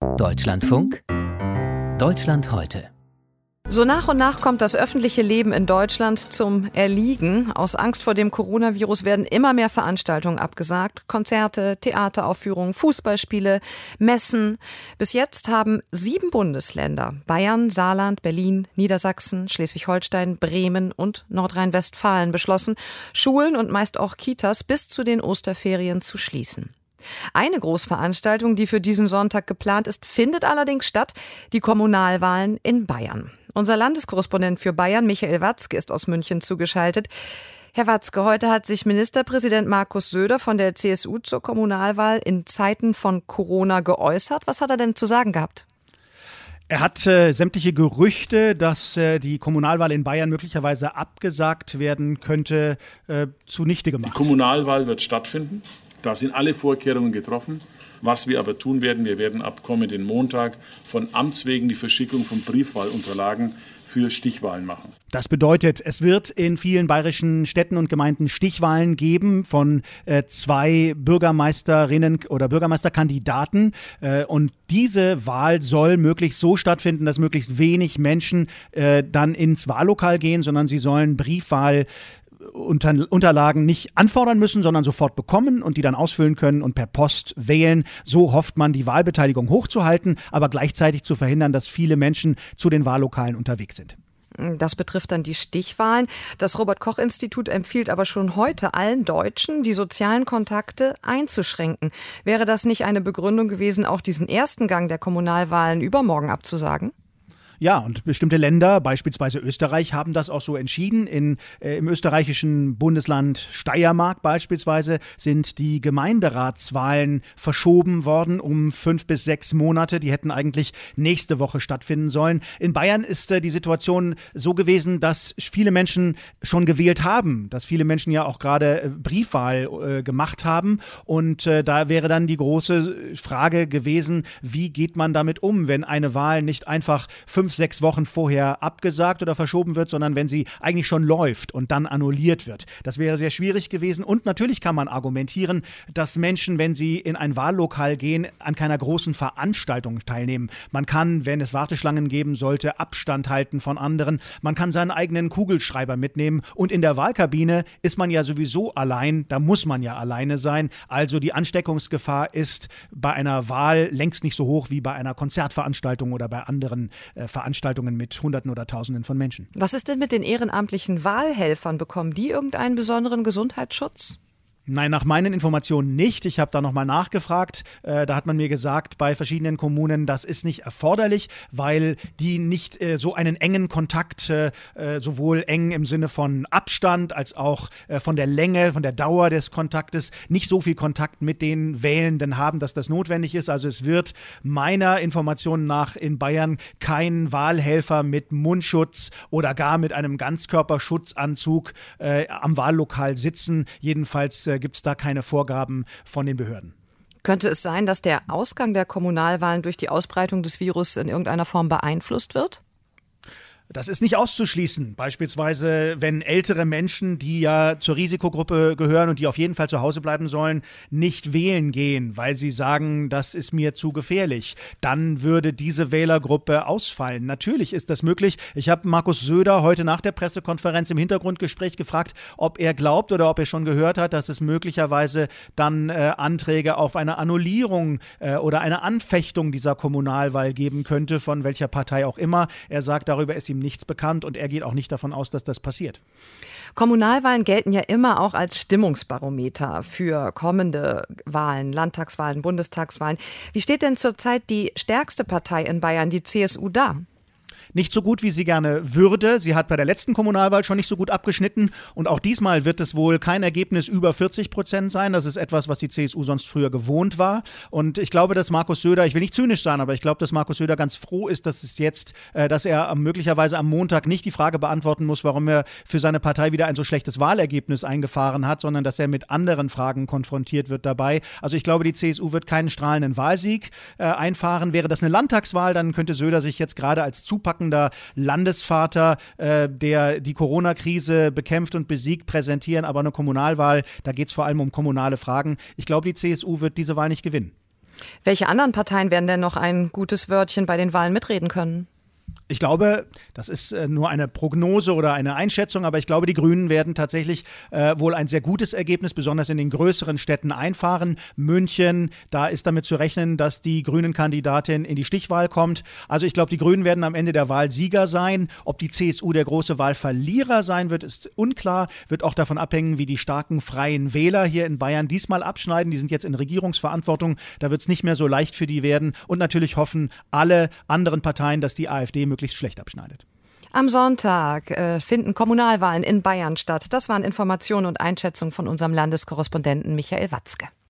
Deutschlandfunk, Deutschland heute. So nach und nach kommt das öffentliche Leben in Deutschland zum Erliegen. Aus Angst vor dem Coronavirus werden immer mehr Veranstaltungen abgesagt. Konzerte, Theateraufführungen, Fußballspiele, Messen. Bis jetzt haben 7 Bundesländer, Bayern, Saarland, Berlin, Niedersachsen, Schleswig-Holstein, Bremen und Nordrhein-Westfalen beschlossen, Schulen und meist auch Kitas bis zu den Osterferien zu schließen. Eine Großveranstaltung, die für diesen Sonntag geplant ist, findet allerdings statt: die Kommunalwahlen in Bayern. Unser Landeskorrespondent für Bayern, Michael Watzke, ist aus München zugeschaltet. Herr Watzke, heute hat sich Ministerpräsident Markus Söder von der CSU zur Kommunalwahl in Zeiten von Corona geäußert. Was hat er denn zu sagen gehabt? Er hat sämtliche Gerüchte, dass die Kommunalwahl in Bayern möglicherweise abgesagt werden könnte, zunichte gemacht. Die Kommunalwahl wird stattfinden. Da sind alle Vorkehrungen getroffen. Was wir aber tun werden, wir werden ab kommenden Montag von Amts wegen die Verschickung von Briefwahlunterlagen für Stichwahlen machen. Das bedeutet, es wird in vielen bayerischen Städten und Gemeinden Stichwahlen geben von 2 Bürgermeisterinnen oder Bürgermeisterkandidaten. Und diese Wahl soll möglichst so stattfinden, dass möglichst wenig Menschen dann ins Wahllokal gehen, sondern sie sollen Unterlagen nicht anfordern müssen, sondern sofort bekommen und die dann ausfüllen können und per Post wählen. So hofft man, die Wahlbeteiligung hochzuhalten, aber gleichzeitig zu verhindern, dass viele Menschen zu den Wahllokalen unterwegs sind. Das betrifft dann die Stichwahlen. Das Robert-Koch-Institut empfiehlt aber schon heute allen Deutschen, die sozialen Kontakte einzuschränken. Wäre das nicht eine Begründung gewesen, auch diesen ersten Gang der Kommunalwahlen übermorgen abzusagen? Ja, und bestimmte Länder, beispielsweise Österreich, haben das auch so entschieden. Im österreichischen Bundesland Steiermark beispielsweise sind die Gemeinderatswahlen verschoben worden um 5 bis 6 Monate. Die hätten eigentlich nächste Woche stattfinden sollen. In Bayern ist die Situation so gewesen, dass viele Menschen schon gewählt haben, dass viele Menschen ja auch gerade Briefwahl gemacht haben. Und da wäre dann die große Frage gewesen, wie geht man damit um, wenn eine Wahl nicht einfach 5-6 Wochen vorher abgesagt oder verschoben wird, sondern wenn sie eigentlich schon läuft und dann annulliert wird. Das wäre sehr schwierig gewesen. Und natürlich kann man argumentieren, dass Menschen, wenn sie in ein Wahllokal gehen, an keiner großen Veranstaltung teilnehmen. Man kann, wenn es Warteschlangen geben sollte, Abstand halten von anderen. Man kann seinen eigenen Kugelschreiber mitnehmen. Und in der Wahlkabine ist man ja sowieso allein. Da muss man ja alleine sein. Also die Ansteckungsgefahr ist bei einer Wahl längst nicht so hoch wie bei einer Konzertveranstaltung oder bei anderen Veranstaltungen mit Hunderten oder Tausenden von Menschen. Was ist denn mit den ehrenamtlichen Wahlhelfern? Bekommen die irgendeinen besonderen Gesundheitsschutz? Nein, nach meinen Informationen nicht. Ich habe da nochmal nachgefragt. Da hat man mir gesagt, bei verschiedenen Kommunen, das ist nicht erforderlich, weil die nicht so einen engen Kontakt, sowohl eng im Sinne von Abstand als auch von der Länge, von der Dauer des Kontaktes, nicht so viel Kontakt mit den Wählenden haben, dass das notwendig ist. Also es wird meiner Information nach in Bayern kein Wahlhelfer mit Mundschutz oder gar mit einem Ganzkörperschutzanzug am Wahllokal sitzen. Jedenfalls gibt es da keine Vorgaben von den Behörden. Könnte es sein, dass der Ausgang der Kommunalwahlen durch die Ausbreitung des Virus in irgendeiner Form beeinflusst wird? Das ist nicht auszuschließen. Beispielsweise, wenn ältere Menschen, die ja zur Risikogruppe gehören und die auf jeden Fall zu Hause bleiben sollen, nicht wählen gehen, weil sie sagen, das ist mir zu gefährlich, dann würde diese Wählergruppe ausfallen. Natürlich ist das möglich. Ich habe Markus Söder heute nach der Pressekonferenz im Hintergrundgespräch gefragt, ob er glaubt oder ob er schon gehört hat, dass es möglicherweise dann Anträge auf eine Annullierung oder eine Anfechtung dieser Kommunalwahl geben könnte, von welcher Partei auch immer. Er sagt, darüber ist ihm nichts bekannt und er geht auch nicht davon aus, dass das passiert. Kommunalwahlen gelten ja immer auch als Stimmungsbarometer für kommende Wahlen, Landtagswahlen, Bundestagswahlen. Wie steht denn zurzeit die stärkste Partei in Bayern, die CSU, da? Nicht so gut, wie sie gerne würde. Sie hat bei der letzten Kommunalwahl schon nicht so gut abgeschnitten. Und auch diesmal wird es wohl kein Ergebnis über 40% sein. Das ist etwas, was die CSU sonst früher gewohnt war. Und ich glaube, dass Markus Söder, ich will nicht zynisch sein, aber ich glaube, dass Markus Söder ganz froh ist, dass er möglicherweise am Montag nicht die Frage beantworten muss, warum er für seine Partei wieder ein so schlechtes Wahlergebnis eingefahren hat, sondern dass er mit anderen Fragen konfrontiert wird dabei. Also ich glaube, die CSU wird keinen strahlenden Wahlsieg einfahren. Wäre das eine Landtagswahl, dann könnte Söder sich jetzt gerade als zupackender Landesvater, der die Corona-Krise bekämpft und besiegt, präsentieren. Aber eine Kommunalwahl, da geht es vor allem um kommunale Fragen. Ich glaube, die CSU wird diese Wahl nicht gewinnen. Welche anderen Parteien werden denn noch ein gutes Wörtchen bei den Wahlen mitreden können? Ich glaube, das ist nur eine Prognose oder eine Einschätzung, aber ich glaube, die Grünen werden tatsächlich wohl ein sehr gutes Ergebnis, besonders in den größeren Städten einfahren. München, da ist damit zu rechnen, dass die Grünen-Kandidatin in die Stichwahl kommt. Also ich glaube, die Grünen werden am Ende der Wahl Sieger sein. Ob die CSU der große Wahlverlierer sein wird, ist unklar. Wird auch davon abhängen, wie die starken Freien Wähler hier in Bayern diesmal abschneiden. Die sind jetzt in Regierungsverantwortung. Da wird es nicht mehr so leicht für die werden. Und natürlich hoffen alle anderen Parteien, dass die AfD möglichst schlecht abschneidet. Am Sonntag finden Kommunalwahlen in Bayern statt. Das waren Informationen und Einschätzungen von unserem Landeskorrespondenten Michael Watzke.